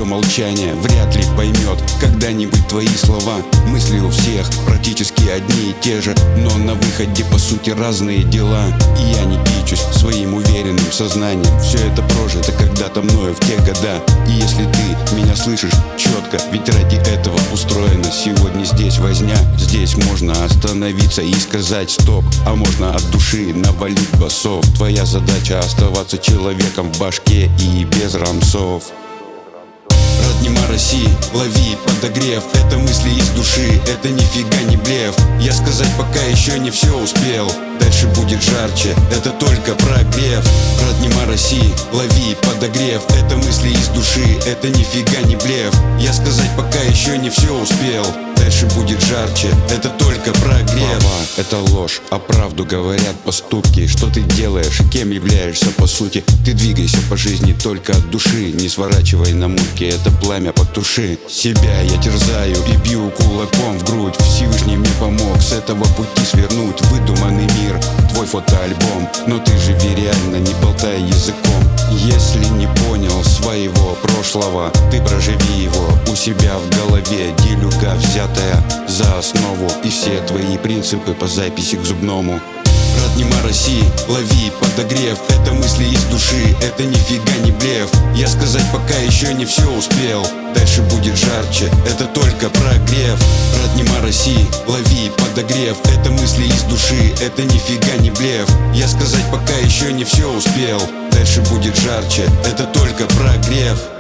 молчание вряд ли поймет когда-нибудь твои слова. Мысли у всех практически одни и те же, но на выходе по сути разные дела. И я не кичусь своим уверенным сознанием. Все это прожито когда-то мною в те года. И если ты меня слышишь четко, ведь ради этого устроена сегодня здесь возня. Здесь можно остановиться и сказать стоп, а можно от души навалить басов. Твоя задача оставаться человеком в башке и без рамсов. Роднима России, лови подогрев. Это мысли из души, это нифига не блеф. Я сказать пока еще не все успел. Дальше будет жарче, это только прогрев. Роднима России, лови подогрев. Это мысли из души, это нифига не блеф. Я сказать пока еще не все успел. Дальше будет жарче, это только прогрев. Слова — это ложь, а правду говорят поступки. Что ты делаешь и кем являешься по сути? Ты двигайся по жизни только от души. Не сворачивай на мутки, это пламя потуши. Себя я терзаю и бью кулаком в грудь. Всевышний мне помог с этого пути свернуть. Выдуманный мир, твой фотоальбом, но ты живи реально, не болтай языком. Если не понял своего прошлого, ты проживи его у себя в голове. Делюга взятая за основу, и все твои принципы по записи к зубному. Роднима России, лови подогрев. Это мысли из души, это нифига не блеф. Я сказать пока еще не все успел. Дальше будет жарче, это только прогрев. Роднима России, лови подогрев. Это мысли из души, это нифига не блеф. Я сказать пока еще не все успел. Дальше будет жарче, это только прогрев.